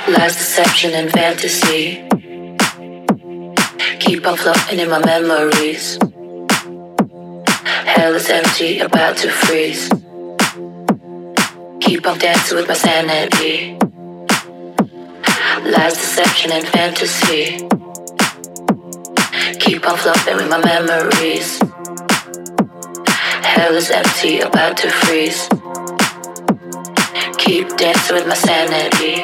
Lies, deception, and fantasy keep on floating in my memories. Hell is empty, about to freeze. Keep on dancing with my sanity. Lies, deception, and fantasy keep on floating with my memories. Hell is empty, about to freeze. Keep dancing with my sanity.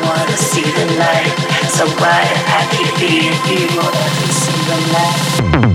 So why I keep being evil every single night?